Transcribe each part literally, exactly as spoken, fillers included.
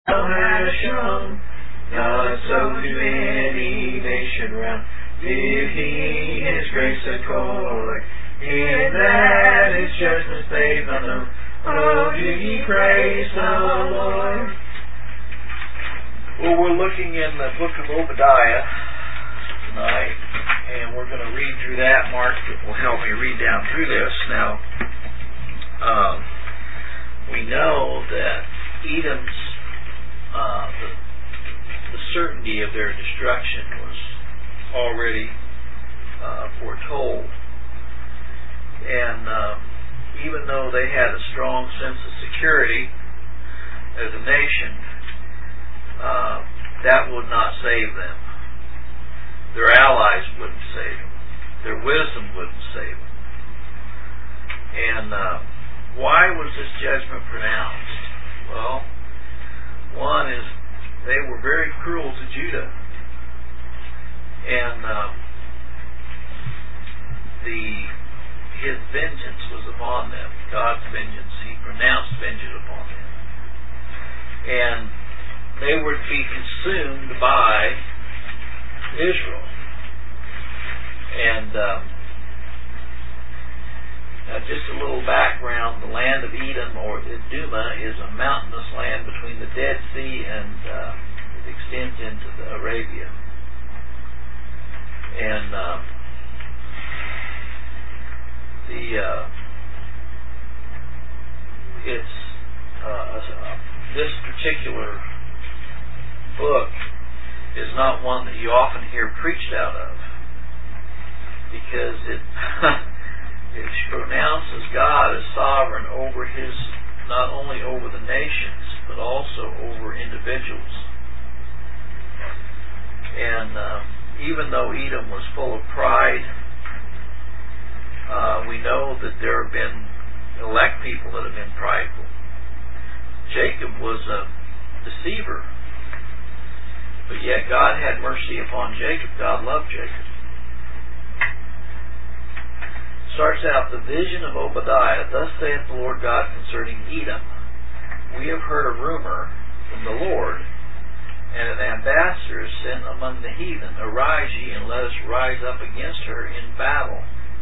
has shown, not so to any nation round, did he his grace accord, in that his judgments made unknown. Oh, do ye praise the Lord. Well, we're looking in the book of Obadiah tonight, and we're going to read through that. Mark will help me read down through this. Now, um, we know that Edom's uh, the, the certainty of their destruction was already uh, foretold, and uh, even though they had a strong sense of security as a nation, uh, that would not save them. Their allies wouldn't save them. Their wisdom wouldn't save them. And uh, why was this judgment pronounced? Well, one is they were very cruel to Judah. And uh, the his vengeance was upon them. God's vengeance. He pronounced vengeance upon them. And they were to be consumed by Israel. And um, now just a little background. The land of Edom, or Idumah, is a mountainous land between the Dead Sea and uh, it extends into the Arabia. And uh, the uh, it's uh, uh, this particular book is not one that you often hear preached out of, because it it pronounces God as sovereign over his, not only over the nations, but also over individuals. And uh, even though Edom was full of pride, Uh, we know that there have been elect people that have been prideful. Jacob was a deceiver, but yet God had mercy upon Jacob. God loved Jacob. Starts out, the vision of Obadiah. Thus saith the Lord God concerning Edom. We have heard a rumor from the Lord, and an ambassador is sent among the heathen. Arise ye, and let us rise up against her in battle.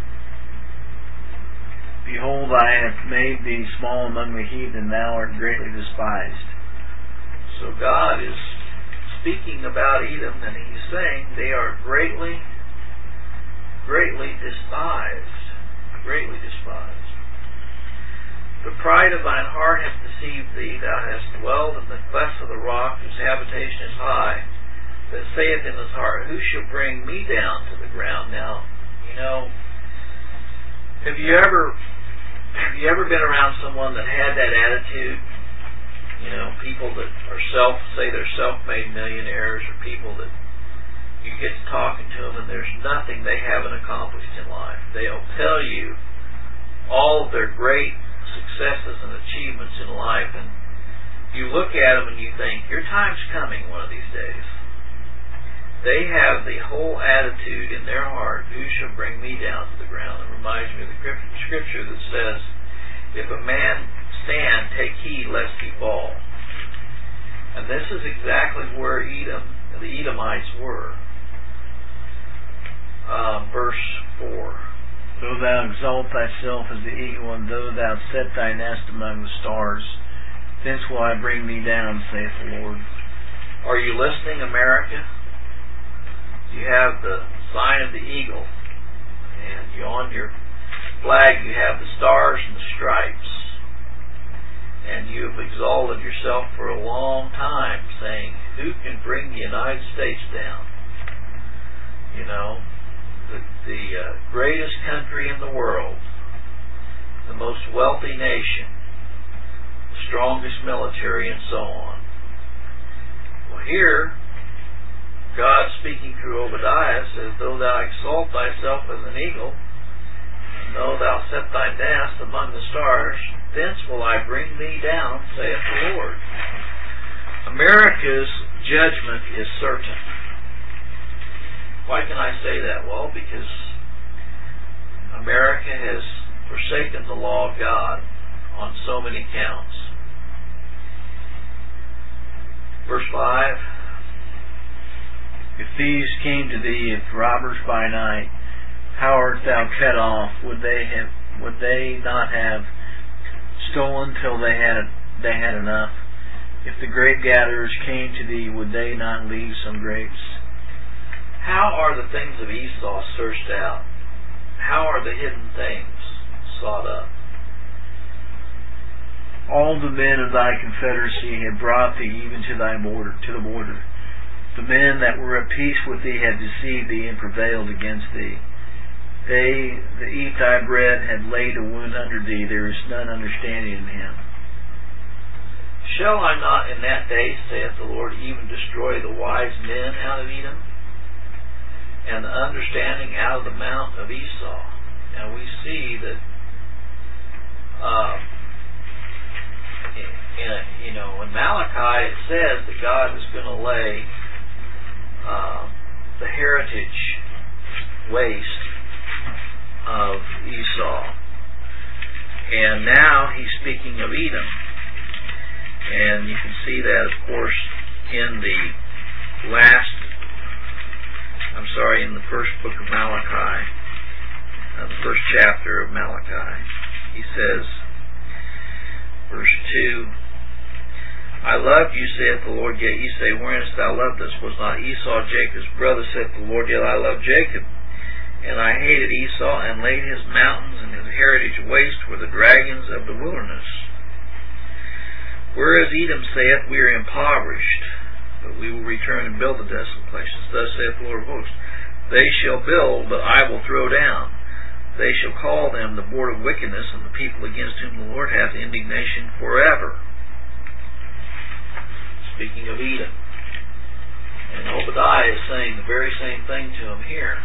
Behold, I have made thee small among the heathen, thou art greatly despised. So God is speaking about Edom, and he's saying they are greatly, greatly despised. Greatly despised. The pride of thine heart hath deceived thee, thou hast dwelled in the clefts of the rock, whose habitation is high, that saith in his heart, who shall bring me down to the ground? Now, you know, have you ever Have you ever been around someone that had that attitude? You know, people that are self, say they're self-made millionaires, or people that you get to talking to them and there's nothing they haven't accomplished in life. They'll tell you all of their great successes and achievements in life, and you look at them and you think, your time's coming one of these days. They have the whole attitude in their heart, who shall bring me down to the ground? It reminds me of the scripture that says, if a man stand, take heed lest he fall. And this is exactly where Edom, the Edomites were. Uh, verse four. Though thou exalt thyself as the eagle, and though thou set thy nest among the stars, thence will I bring thee down, saith the Lord. Are you listening, America? You have the sign of the eagle, and you, on your flag you have the stars and the stripes, and you have exalted yourself for a long time, saying, who can bring the United States down? You know, the, the uh, greatest country in the world, the most wealthy nation, the strongest military, and so on. Well, here God, speaking through Obadiah, says, though thou exalt thyself as an eagle, and though thou set thy nest among the stars, thence will I bring thee down, saith the Lord. America's judgment is certain. Why can I say that? Well, because America has forsaken the law of God on so many counts. Verse five. If thieves came to thee, if robbers by night, how art thou cut off? Would they have? Would they not have stolen till they had they had enough? If the grape gatherers came to thee, would they not leave some grapes? How are the things of Esau searched out? How are the hidden things sought up? All the men of thy confederacy had brought thee even to thy border, to the border. The men that were at peace with thee had deceived thee and prevailed against thee. They that eat thy bread had laid a wound under thee. There is none understanding in him. Shall I not in that day, saith the Lord, even destroy the wise men out of Edom, and the understanding out of the mount of Esau? Now we see that, uh, in, in, you know, in Malachi it says that God is going to lay uh, the heritage waste of Esau. And now he's speaking of Edom. And you can see that, of course, in the last, I'm sorry, in the first book of Malachi, uh, the first chapter of Malachi. He says, verse two, I loved you, saith the Lord, yet ye say, wherein hast thou loved us? Was not Esau Jacob's brother, saith the Lord, yet I loved Jacob. And I hated Esau, and laid his mountains and his heritage waste for the dragons of the wilderness. Whereas Edom saith, we are impoverished, but we will return and build the desolate places. Thus saith the Lord of hosts, they shall build, but I will throw down. They shall call them the board of wickedness, and the people against whom the Lord hath indignation forever. Speaking of Edom. And Obadiah is saying the very same thing to him here.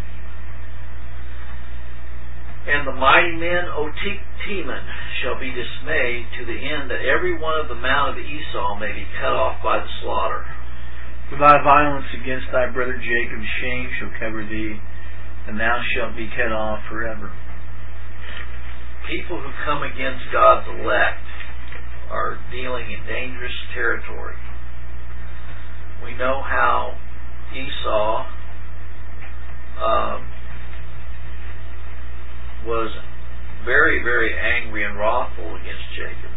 And the mighty men, O Teman, shall be dismayed, to the end that every one of the mount of Esau may be cut off by the slaughter. For thy violence against thy brother Jacob, shame shall cover thee, and thou shalt be cut off forever. People who come against God's elect are dealing in dangerous territory. We know how Esau um, was very, very angry and wrathful against Jacob.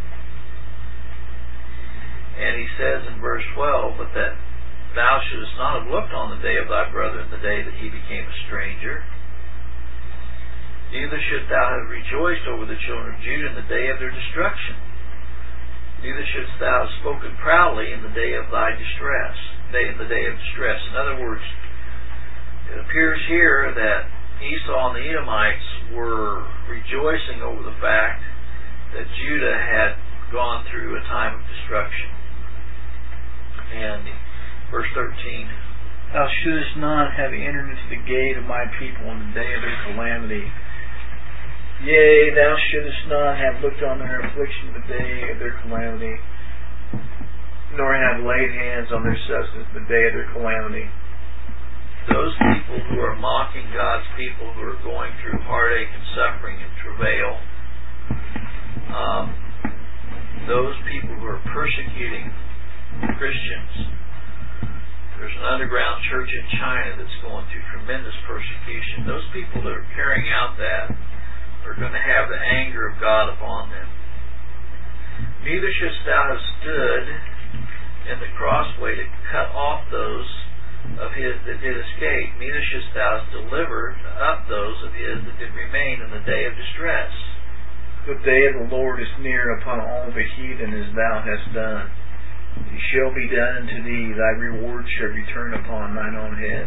And he says in verse twelve, but that thou shouldest not have looked on the day of thy brother in the day that he became a stranger. Neither shouldst thou have rejoiced over the children of Judah in the day of their destruction. Neither shouldst thou have spoken proudly in the day of thy distress. Day in the day of distress. In other words, it appears here that Esau and the Edomites were rejoicing over the fact that Judah had gone through a time of destruction. And verse thirteen, thou shouldest not have entered into the gate of my people in the day of their calamity. Yea, thou shouldest not have looked on their affliction in the day of their calamity, nor have laid hands on their substance in the day of their calamity. Those people who are mocking God's people, who are going through heartache and suffering and travail, um, those people who are persecuting Christians. There's an underground church in China that's going through tremendous persecution. Those people that are carrying out that are going to have the anger of God upon them. Neither shouldst thou have stood in the crossway to cut off those of his that did escape. Neither shouldst thou have delivered up those of his that did remain in the day of distress. The day of the Lord is near upon all the heathen as thou hast done. It shall be done unto thee, thy reward shall return upon thine own head.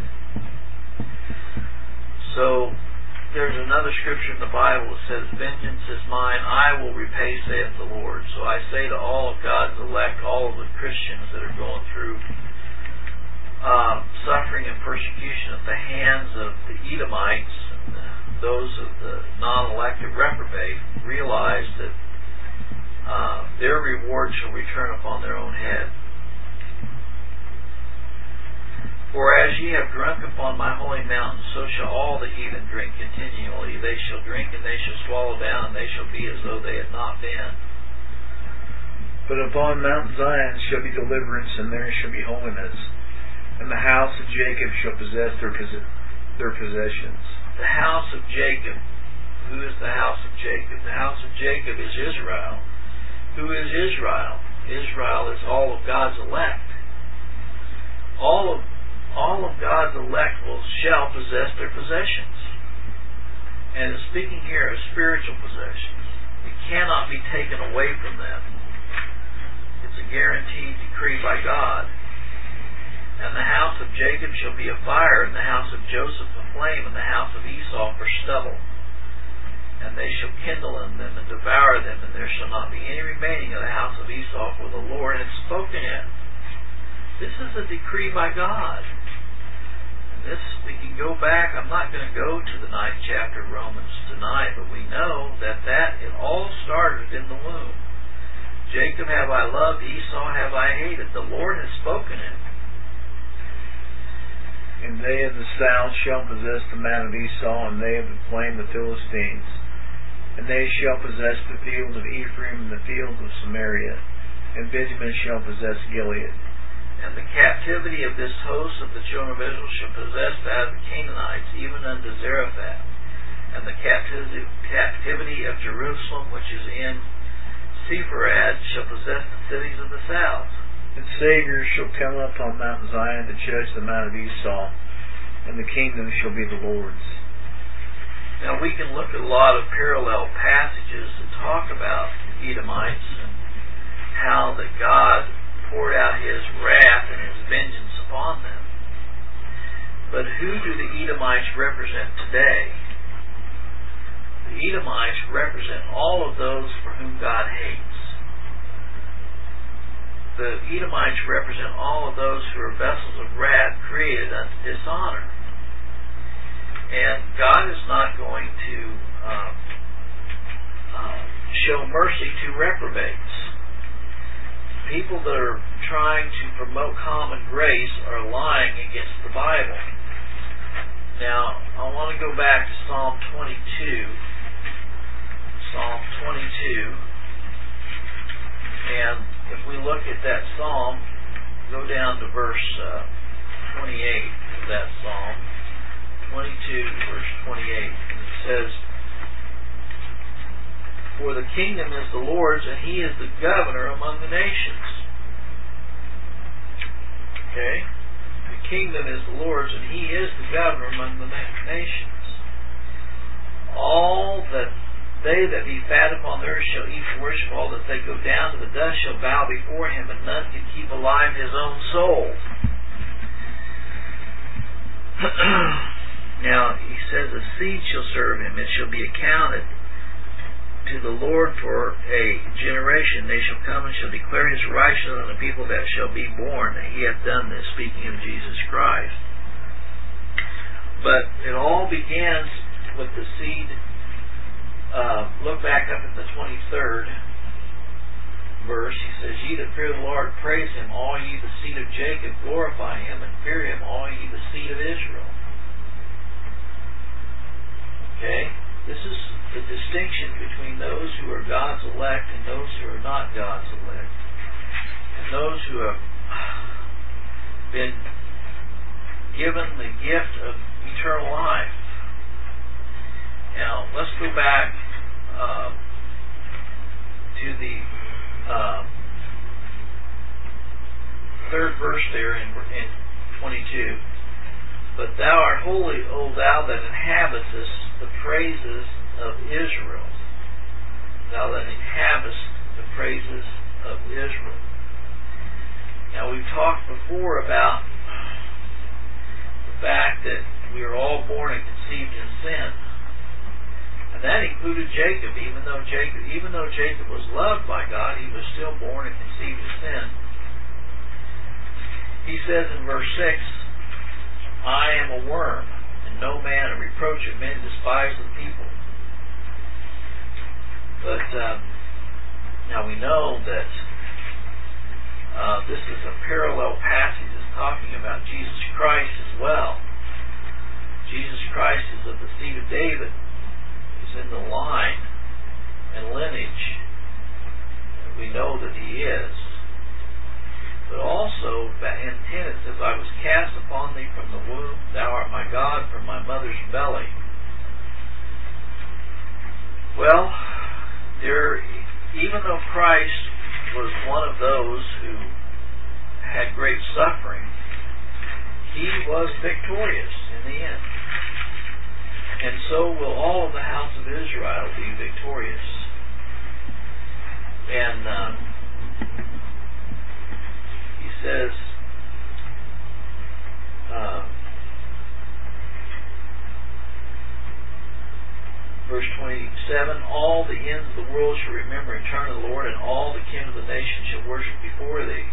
So, there's another scripture in the Bible that says, vengeance is mine, I will repay, saith the Lord. So I say to all of God's elect, all of the Christians that are going through uh, suffering and persecution at the hands of the Edomites and the, those of the non-elected reprobate, realize that uh, their reward shall return upon their own head. For as ye have drunk upon my holy mountain, so shall all the heathen drink continually. They shall drink, and they shall swallow down, and they shall be as though they had not been. But upon Mount Zion shall be deliverance, and there shall be holiness. And the house of Jacob shall possess their, their possessions. The house of Jacob. Who is the house of Jacob? The house of Jacob is Israel. Who is Israel? Israel is all of God's elect. All of all of God's elect will shall possess their possessions. And it's speaking here of spiritual possessions. It cannot be taken away from them. It's a guaranteed decree by God. And the house of Jacob shall be a fire, and the house of Joseph a flame, and the house of Esau for stubble. And they shall kindle in them and devour them, and there shall not be any remaining of the house of Esau, for the Lord hath spoken it. This is a decree by God. And this, we can go back. I'm not going to go to the ninth chapter of Romans tonight, but we know that that it all started in the womb. Jacob have I loved, Esau have I hated. The Lord has spoken it. And they of the south shall possess the mount of Esau, and they of the plain the Philistines. And they shall possess the field of Ephraim, and the field of Samaria, and Benjamin shall possess Gilead. And the captivity of this host of the children of Israel shall possess that of the Canaanites, even unto Zarephath. And the captivity, captivity of Jerusalem, which is in Sepharad, shall possess the cities of the south. And Savior shall come up on Mount Zion to judge the mount of Esau, and the kingdom shall be the Lord's. Now we can look at a lot of parallel passages that talk about Edomites and how that God poured out His wrath and His vengeance upon them. But who do the Edomites represent today? The Edomites represent all of those for whom God hates. The Edomites represent all of those who are vessels of wrath created unto dishonor. And God is not going to um, uh, show mercy to reprobates. People that are trying to promote common grace are lying against the Bible. Now, I want to go back to Psalm twenty-two. Psalm twenty-two. And if we look at that psalm, go down to verse uh, twenty-eight of that psalm. twenty-two, verse twenty-eight. And it says, for the kingdom is the Lord's, and He is the governor among the nations. Okay? The kingdom is the Lord's, and He is the governor among the nations. All that they that be fat upon the earth shall eat and worship. All that they go down to the dust shall bow before Him, and none can keep alive His own soul. Now, He says, a seed shall serve Him. It shall be accounted to the Lord for a generation. They shall come and shall declare His righteousness on the people that shall be born. He hath done this, speaking of Jesus Christ. But it all begins with the seed. Uh, look back up at the twenty-third verse. He says, ye that fear the Lord, praise Him. All ye the seed of Jacob, glorify Him, and fear Him, all ye the seed of Israel. Okay? This is the distinction between those who are God's elect and those who are not God's elect. And those who have been given the gift of eternal life. Now, let's go back uh, to the uh, third verse there in, in twenty-two. But thou art holy, O thou that inhabitest the praises of Israel. Thou that inhabitest the praises of Israel. Now, we've talked before about the fact that we are all born and conceived in sin. And that included Jacob. Even though Jacob, even though Jacob was loved by God, he was still born and conceived in sin. He says in verse six, I am a worm, and no man, a reproach of men, despise the people. But uh, now we know that uh, this is a parallel passage that's talking about Jesus Christ as well. Jesus Christ is of the seed of David. In the line and lineage we know that he is. But also, in ten it says, I was cast upon thee from the womb, thou art my God from my mother's belly. Well, there, even though Christ was one of those who had great suffering, he was victorious in the end. And so will all of the house of Israel be victorious. And um, he says, uh, verse twenty-seven, all the ends of the world shall remember and turn to the Lord, and all the kin of the nations shall worship before thee.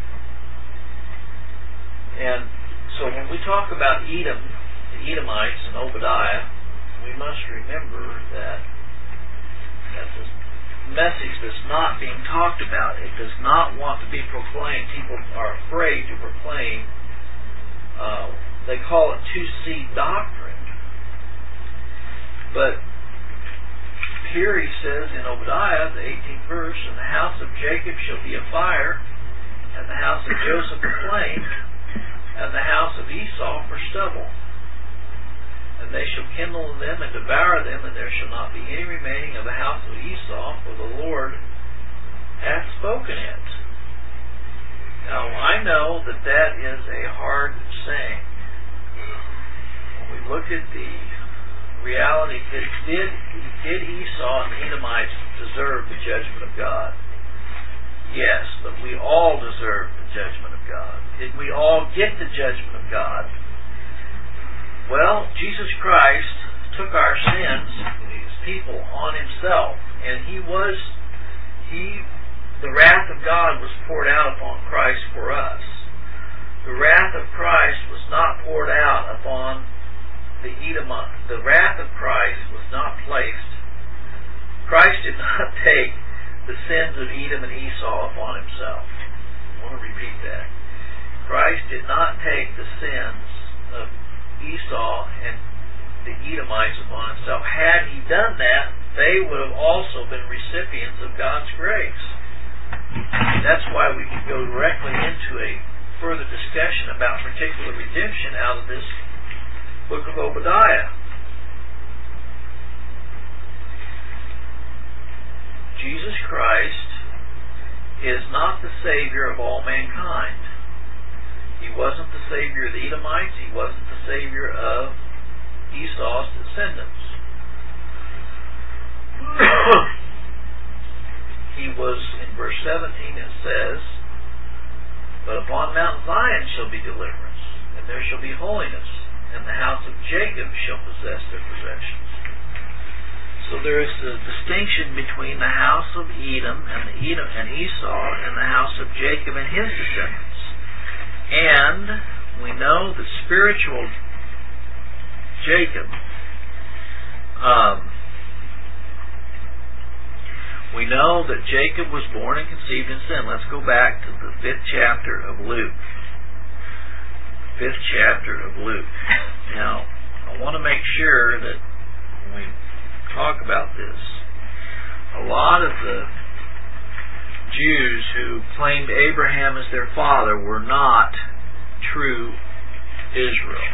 And so when we talk about Edom, the Edomites, and Obadiah, we must remember that that's a message that's not being talked about. It does not want to be proclaimed. People are afraid to proclaim. Uh, they call it two-seed doctrine. But here he says in Obadiah, the eighteenth verse, and the house of Jacob shall be a fire, and the house of Joseph a flame, and the house of Esau for stubble. And they shall kindle in them and devour them, and there shall not be any remaining of the house of Esau, for the Lord hath spoken it. Now, I know that that is a hard saying. When we look at the reality, did, did, did Esau and the Edomites deserve the judgment of God? Yes, but we all deserve the judgment of God. Did we all get the judgment of God? Well, Jesus Christ took our sins, his people, on himself, and he was, he, the wrath of God was poured out upon Christ for us. The wrath of Christ was not poured out upon the Edomite. The wrath of Christ was not placed. Christ did not take the sins of Edom and Esau upon himself. I want to repeat that. Christ did not take the sins of Esau and the Edomites upon himself. Had he done that, they would have also been recipients of God's grace. That's why we can go directly into a further discussion about particular redemption out of this book of Obadiah. Jesus Christ is not the Savior of all mankind. He wasn't the Savior of the Edomites. He wasn't the Savior of Esau's descendants. He was, in verse seventeen it says, but upon Mount Zion shall be deliverance, and there shall be holiness, and the house of Jacob shall possess their possessions. So there is a distinction between the house of Edom and, the Edom and Esau and the house of Jacob and his descendants. And we know that spiritual Jacob, um, we know that Jacob was born and conceived in sin. Let's go back to the fifth chapter of Luke. Fifth chapter of Luke. Now, I want to make sure that when we talk about this, a lot of the Jews who claimed Abraham as their father were not true Israel.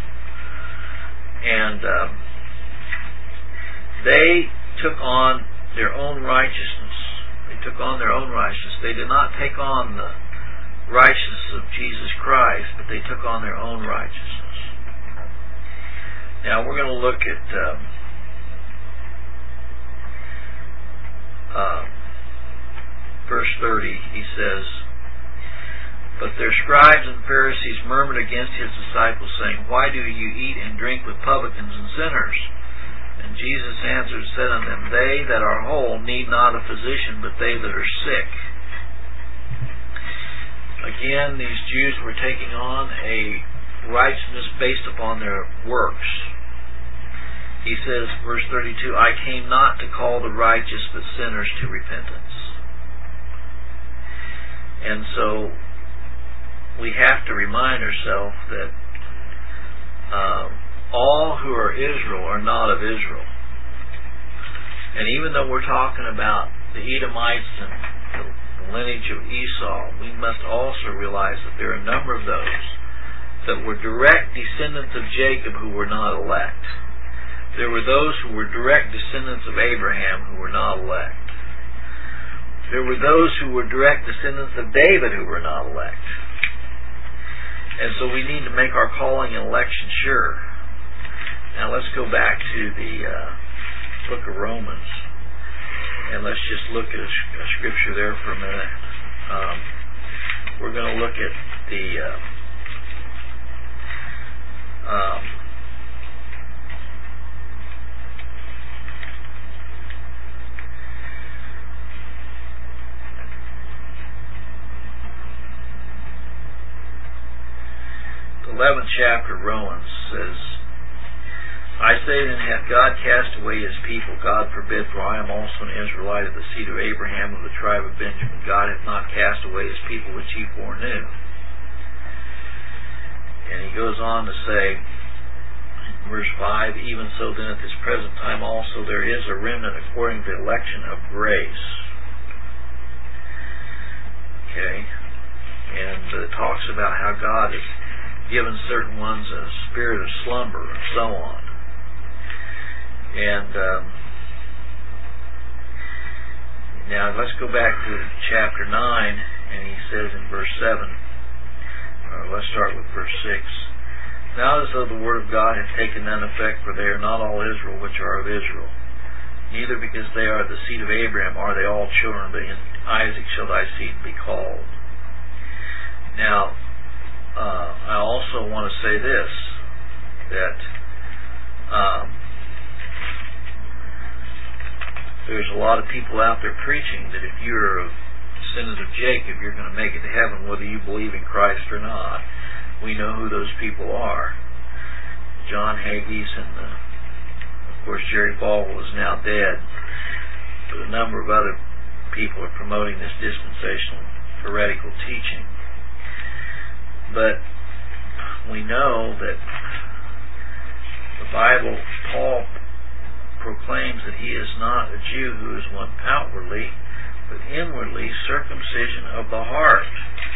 And um, they took on their own righteousness. They took on their own righteousness. They did not take on the righteousness of Jesus Christ, but they took on their own righteousness. Now we're going to look at um, uh, verse thirty. He says, but their scribes and Pharisees murmured against his disciples, saying, why do you eat and drink with publicans and sinners? And Jesus answered and said unto them, they that are whole need not a physician, but they that are sick. Again, these Jews were taking on a righteousness based upon their works. He says, verse thirty-two, I came not to call the righteous, but sinners to repentance. And so we have to remind ourselves that uh, all who are Israel are not of Israel. And even though we're talking about the Edomites and the lineage of Esau, we must also realize that there are a number of those that were direct descendants of Jacob who were not elect. There were those who were direct descendants of Abraham who were not elect. There were those who were direct descendants of David who were not elect. And so we need to make our calling and election sure. Now let's go back to the uh, book of Romans. And let's just look at a, a scripture there for a minute. Um, we're going to look at the uh, um, the eleventh chapter of Romans says, I say then, hath God cast away his people? God forbid, for I am also an Israelite of the seed of Abraham, of the tribe of Benjamin. God hath not cast away his people which he foreknew. And he goes on to say, verse five, even so then at this present time also there is a remnant according to the election of grace. Okay? And it talks about how God has given certain ones a spirit of slumber and so on. And um, now let's go back to chapter nine, and he says in verse seven, or let's start with verse six. Now as though the word of God hath taken none effect, for they are not all Israel which are of Israel. Neither because they are the seed of Abraham are they all children, but in Isaac shall thy seed be called. Now, uh, I also want to say this, that um, there's a lot of people out there preaching that if you're a descendant of Jacob, you're going to make it to heaven whether you believe in Christ or not. We know who those people are. John Hagee and, uh, of course, Jerry Falwell is now dead. But a number of other people are promoting this dispensational heretical teaching. But we know that the Bible, Paul proclaims that he is not a Jew who is one outwardly, but inwardly circumcision of the heart.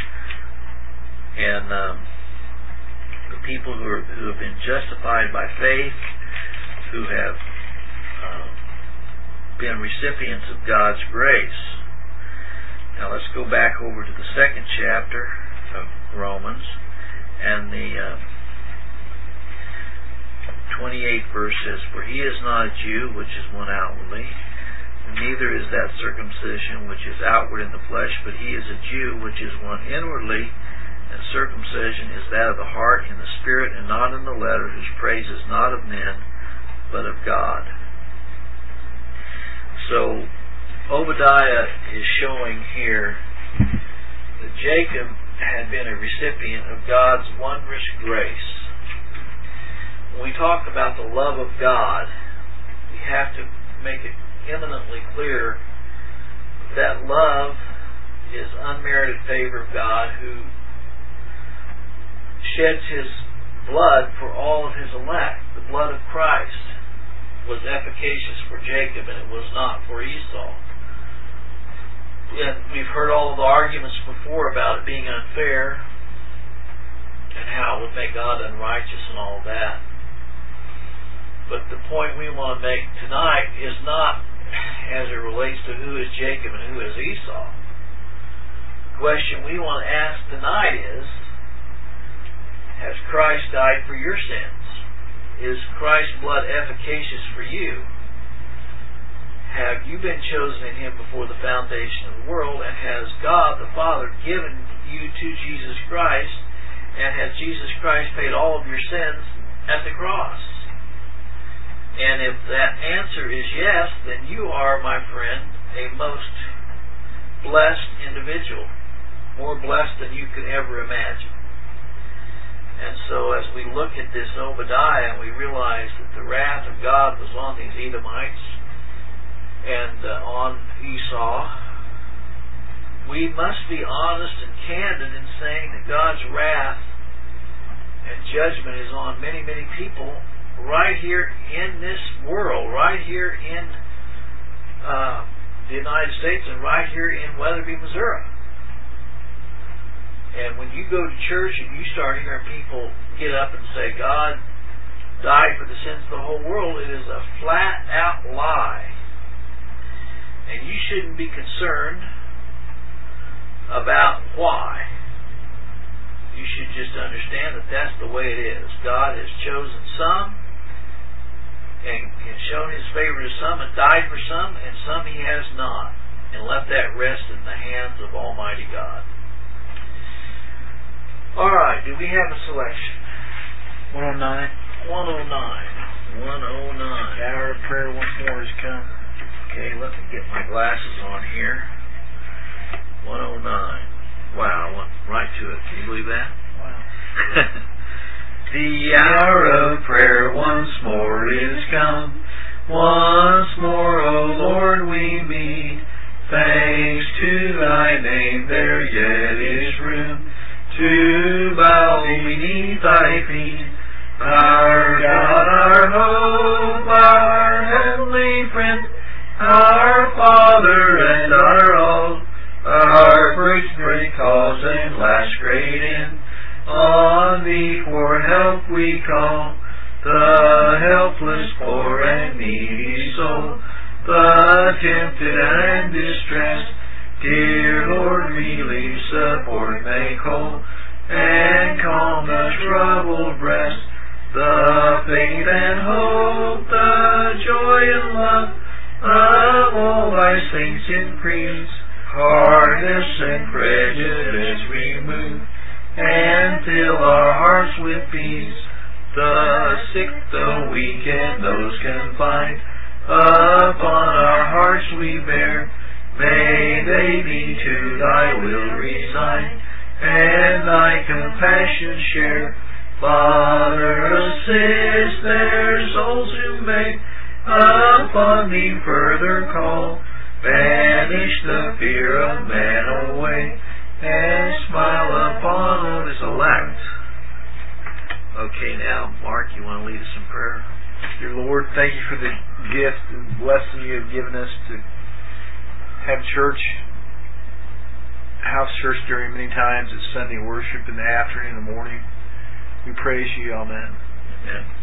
And um, the people who, are, who have been justified by faith, who have um, been recipients of God's grace. Now let's go back over to the second chapter of Romans, and the uh, twenty-eighth verse says, for he is not a Jew, which is one outwardly, neither is that circumcision which is outward in the flesh, but he is a Jew, which is one inwardly, and circumcision is that of the heart in the spirit, and not in the letter, whose praise is not of men, but of God. So, Obadiah is showing here that Jacob had been a recipient of God's wondrous grace. When we talk about the love of God, we have to make it eminently clear that love is unmerited favor of God, who sheds his blood for all of his elect. The blood of Christ was efficacious for Jacob, and it was not for Esau. And we've heard all of the arguments before about it being unfair and how it would make God unrighteous and all that. But the point we want to make tonight is not as it relates to who is Jacob and who is Esau. The question we want to ask tonight is, has Christ died for your sins? Is Christ's blood efficacious for you? Have you been chosen in him before the foundation of the world? And has God the Father given you to Jesus Christ? And has Jesus Christ paid all of your sins at the cross? And if that answer is yes, then you are, my friend, a most blessed individual. More blessed than you could ever imagine. And so as we look at this Obadiah, we realize that the wrath of God was on these Edomites and uh, on Esau. We must be honest and candid in saying that God's wrath and judgment is on many, many people right here in this world, right here in uh, the United States and right here in Weatherby, Missouri. And when you go to church and you start hearing people get up and say, God died for the sins of the whole world, it is a flat-out lie. And you shouldn't be concerned about why. You should just understand that that's the way it is. God has chosen some and, and shown His favor to some and died for some, and some He has not, and let that rest in the hands of Almighty God. All right, do we have a selection? one oh nine. one oh nine. one oh nine. The hour of prayer once more has come. Okay, let me get my glasses on here. one oh nine. Wow, I went right to it. Can you believe that? Wow. The hour of prayer once more is come. Once more, O Lord, we meet. Thanks to Thy name, there yet is room to bow beneath Thy feet. Our God, our hope, our heavenly friend, our Father and our all, our first great cause and last great end. On Thee for help we call, the helpless, poor and needy soul, the tempted and distressed. Dear Lord, relieve, support, make whole, and calm the troubled breast. The faith and hope, the joy and love of all Thy saints increase. Hardness and prejudice remove, and fill our hearts with peace. The sick, the weak, and those confined, upon our hearts we bear. May they be to Thy will resigned, and Thy compassion share. Father, assist their souls who may upon Thee further call. Banish the fear of man away, and smile upon all this elect. Okay, now, Mark, you want to lead us in prayer? Dear Lord, thank You for the gift and blessing You have given us to have church, house church during many times. It's Sunday worship in the afternoon and the morning. We praise You. Amen. Amen.